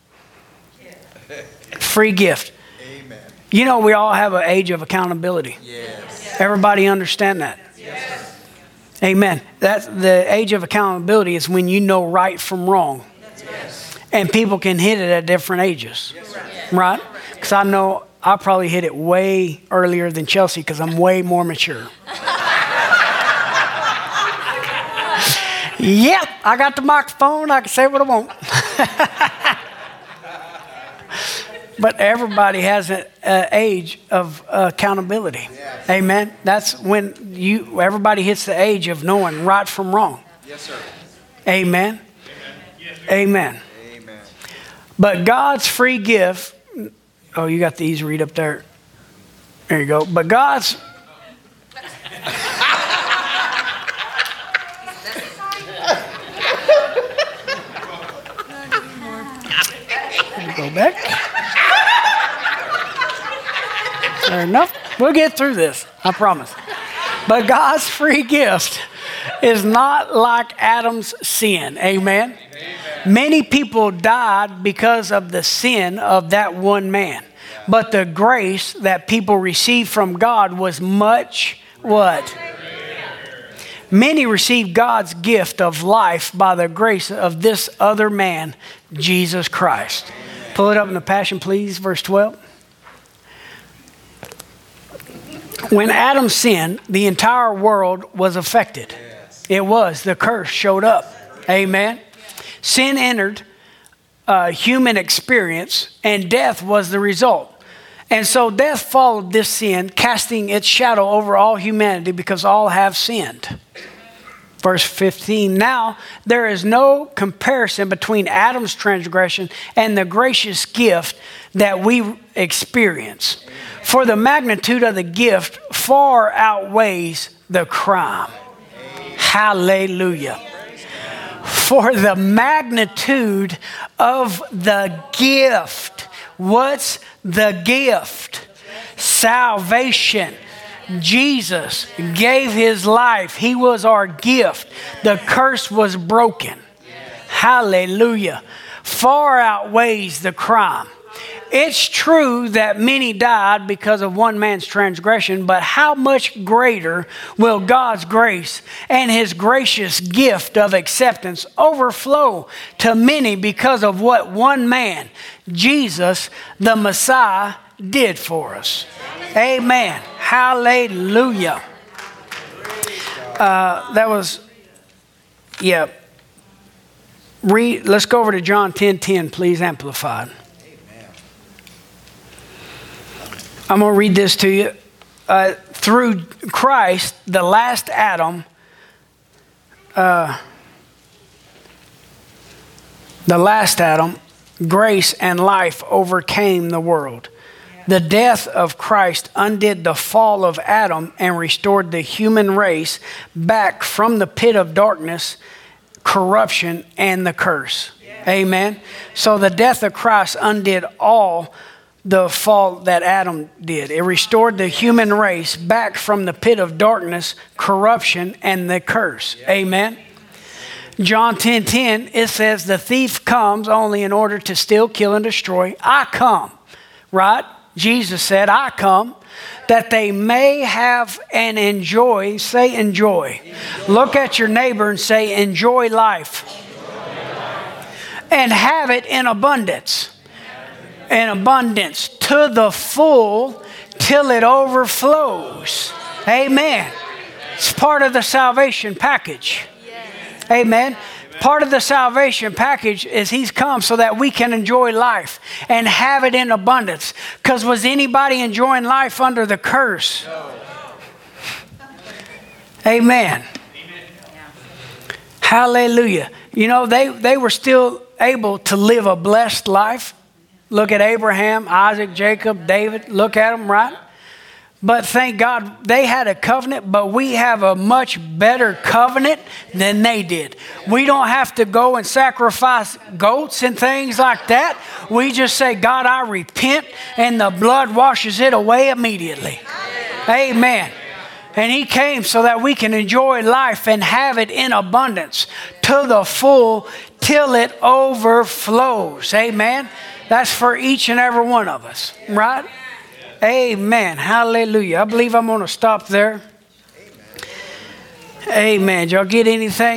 A: free gift.
B: Amen.
A: You know, we all have an age of accountability.
B: Yes.
A: Everybody understand that?
B: Yes.
A: Amen. That's the age of accountability is when you know right from wrong.
B: Yes.
A: And people can hit it at different ages.
B: Yes, sir.
A: Right? Because I know I probably hit it way earlier than Chelsea because I'm way more mature. Yep, I got the microphone. I can say what I want. But everybody has an age of uh, accountability. Yes. Amen. That's when you everybody hits the age of knowing right from wrong.
B: Yes, sir.
A: Amen. Amen. Yes, Amen.
B: Amen.
A: But God's free gift. Oh, you got the easy read up there. There you go. But God's. Go back. Fair enough. We'll get through this. I promise. But God's free gift is not like Adam's sin. Amen. Amen. Many people died because of the sin of that one man. Yeah. But the grace that people received from God was much what? Many received God's gift of life by the grace of this other man, Jesus Christ. Pull it up in the Passion, please, verse twelve. When Adam sinned, the entire world was affected. Yes. It was. The curse showed up. Amen. Sin entered uh, human experience, and death was the result. And so death followed this sin, casting its shadow over all humanity because all have sinned. Verse fifteen, now there is no comparison between Adam's transgression and the gracious gift that we experience. For the magnitude of the gift far outweighs the crime. Hallelujah. For the magnitude of the gift. What's the gift? Salvation. Jesus gave his life. He was our gift. The curse was broken. Hallelujah. Far outweighs the crime. It's true that many died because of one man's transgression, but how much greater will God's grace and his gracious gift of acceptance overflow to many because of what one man, Jesus, the Messiah, did for us. Amen. Hallelujah. Uh, that was, yeah. Read. Let's go over to John ten ten, please, amplified. I'm going to read this to you. Uh, through Christ, the last Adam, uh, the last Adam, grace and life overcame the world. The death of Christ undid the fall of Adam and restored the human race back from the pit of darkness, corruption, and the curse. Amen. So the death of Christ undid all the fault that Adam did. It restored the human race back from the pit of darkness, corruption, and the curse. Amen. John ten ten, it says, the thief comes only in order to steal, kill, and destroy. I come, right? Jesus said, I come that they may have and enjoy. Say enjoy. enjoy. Look at your neighbor and say, enjoy life. Enjoy life. And have it in abundance. In abundance to the full till it overflows. Amen. It's part of the salvation package. Amen. Part of the salvation package is he's come so that we can enjoy life and have it in abundance. Because was anybody enjoying life under the curse? No. Amen. Amen. Hallelujah. You know, they, they were still able to live a blessed life. Look at Abraham, Isaac, Jacob, David. Look at them, right? But thank God they had a covenant, but we have a much better covenant than they did. We don't have to go and sacrifice goats and things like that. We just say, God, I repent, and the blood washes it away immediately. Amen. And he came so that we can enjoy life and have it in abundance to the full till it overflows. Amen. That's for each and every one of us, right? Amen. Hallelujah. I believe I'm going to stop there. Amen. Amen. Did y'all get anything?